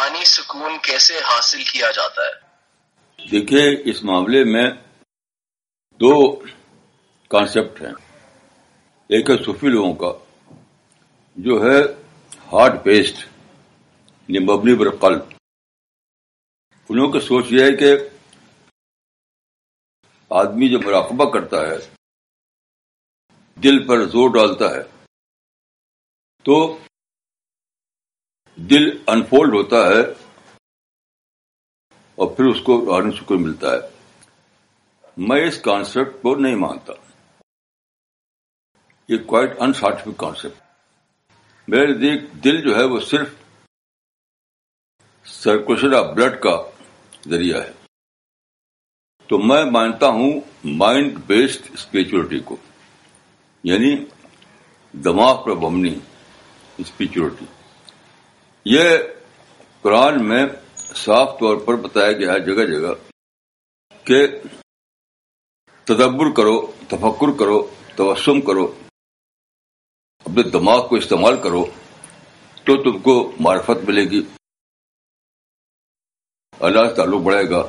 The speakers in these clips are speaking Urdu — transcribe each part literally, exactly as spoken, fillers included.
روحانی سکون کیسے حاصل کیا جاتا ہے؟ دیکھیے اس معاملے میں دو کانسیپٹ ہیں. ایک ہے صوفی لوگوں کا جو ہے ہارٹ بیسڈ یعنی مبنی بر قلب. ان لوگوں کی سوچ یہ ہے کہ آدمی جو مراقبہ کرتا ہے دل پر زور ڈالتا ہے تو دل انفولڈ ہوتا ہے اور پھر اس کو روحانی سکون ملتا ہے. میں اس کانسیپٹ کو نہیں مانتا. یہ کوائٹ ان سائنٹیفک کانسیپٹ. میرے نزدیک دل جو ہے وہ صرف سرکولیشن آف بلڈ کا ذریعہ ہے. تو میں مانتا ہوں مائنڈ بیسڈ اسپرچولیٹی کو، یعنی دماغ پر مبنی اسپرچولیٹی. یہ قرآن میں صاف طور پر بتایا گیا ہے جگہ جگہ کہ تدبر کرو، تفکر کرو، توسم کرو، اپنے دماغ کو استعمال کرو تو تم کو معرفت ملے گی، اللہ سے تعلق بڑھے گا.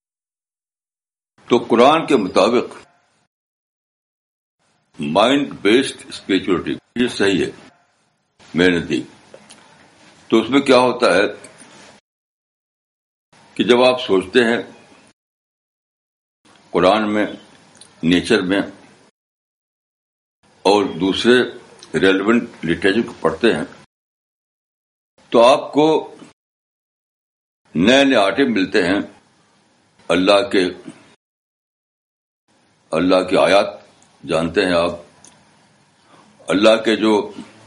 تو قرآن کے مطابق مائنڈ بیسڈ اسپرچولیٹی یہ صحیح ہے میرے نزدیک. تو اس میں کیا ہوتا ہے کہ جب آپ سوچتے ہیں قرآن میں، نیچر میں اور دوسرے ریلیونٹ لٹریچر کو پڑھتے ہیں تو آپ کو نئے نئے آٹے ملتے ہیں. اللہ کے اللہ کی آیات جانتے ہیں آپ، اللہ کے جو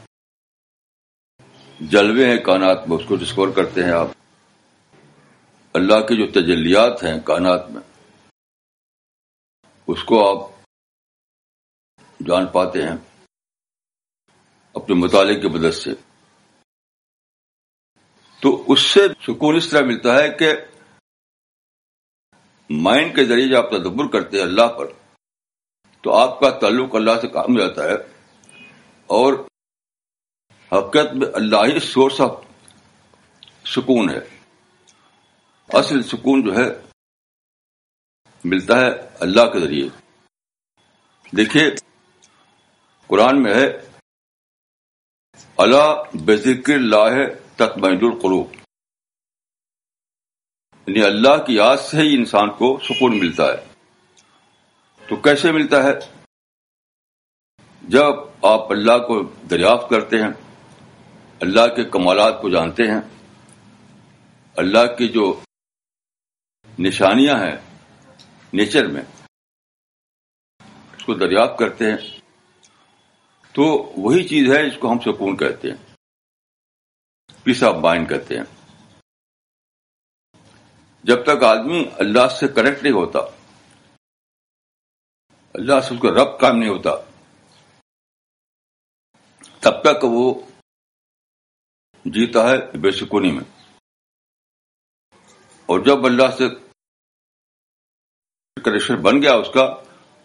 جلوے ہیں کائنات میں اس کو ڈسکور کرتے ہیں آپ، اللہ کے جو تجلیات ہیں کائنات میں اس کو آپ جان پاتے ہیں اپنے مطالعے کی مدد سے. تو اس سے سکون اس طرح ملتا ہے کہ مائنڈ کے ذریعے جب آپ تدبر کرتے ہیں اللہ پر تو آپ کا تعلق اللہ سے کام ہو جاتا ہے اور حقیقت میں اللہ ہی سورس آف سکون ہے. اصل سکون جو ہے ملتا ہے اللہ کے ذریعے. دیکھیے قرآن میں ہے الا بذکر اللہ تطمئن القلوب، یعنی اللہ کی یاد سے ہی انسان کو سکون ملتا ہے. تو کیسے ملتا ہے؟ جب آپ اللہ کو دریافت کرتے ہیں، اللہ کے کمالات کو جانتے ہیں، اللہ کی جو نشانیاں ہیں نیچر میں اس کو دریافت کرتے ہیں تو وہی چیز ہے جس کو ہم سکون کہتے ہیں، پیس آف مائنڈ کہتے ہیں. جب تک آدمی اللہ سے کنیکٹ نہیں ہوتا، اللہ سے اس کا ربط قائم نہیں ہوتا، تب تک وہ جیتا ہے بے سکونی میں. اور جب اللہ سے کنیکشن بن گیا اس کا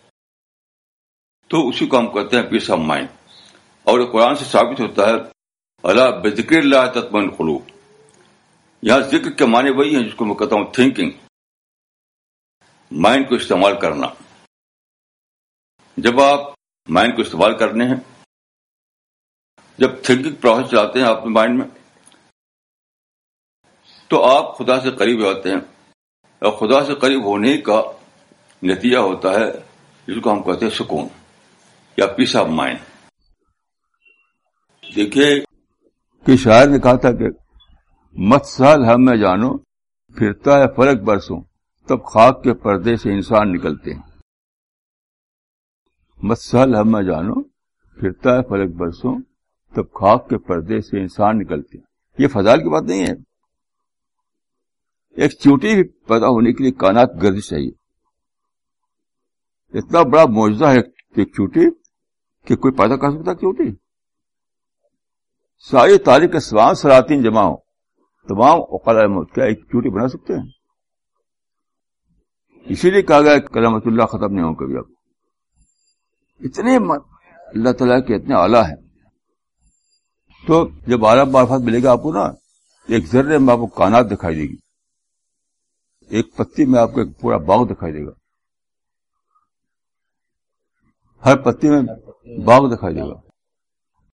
تو اسی کو ہم کہتے ہیں پیس آف مائنڈ. اور قرآن سے ثابت ہوتا ہے الا بذکر اللہ تطمئن القلوب. یہاں ذکر کے معنی وہی ہیں جس کو میں کہتا ہوں تھنکنگ، مائنڈ کو استعمال کرنا. جب آپ مائنڈ کو استعمال کرنے ہیں، جب تھنکنگ پروسیس چلاتے ہیں اپنے مائنڈ میں تو آپ خدا سے قریب ہوتے ہیں، اور خدا سے قریب ہونے کا نتیجہ ہوتا ہے جس کو ہم کہتے ہیں سکون یا پیس آف مائنڈ. دیکھیے کہ شاعر نے کہا تھا کہ مت سال ہم میں جانو پھرتا ہے فلک برسوں تب خاک کے پردے سے انسان نکلتے ہیں. مت سال ہم میں جانو پھرتا ہے فلک برسوں تب خاک کے پردے سے انسان نکلتے ہیں. یہ فضائل کی بات نہیں ہے. ایک چیونٹی بھی پیدا ہونے کے لیے کائنات گردش چاہیے. اتنا بڑا معجزہ ہے ایک چیونٹی کہ کوئی پیدا کر سکتا چیونٹی. ساری تاریخ کے سوام سلاطین جمع ہو، تمام عقلاء موت کیا ایک چیونٹی بنا سکتے ہیں؟ اسی لیے کہا گیا کلمۃ اللہ ختم نہیں ہو کبھی. آپ اتنے اللہ تعالیٰ کے اتنے اعلیٰ ہیں. تو جب اعلیٰ معرفت ملے گا آپ کو نا ایک ذرے میں آپ کو کائنات دکھائی دے گی، ایک پتی میں آپ کو ایک پورا باغ دکھائی دے گا، ہر پتی میں باغ دکھائی دے گا.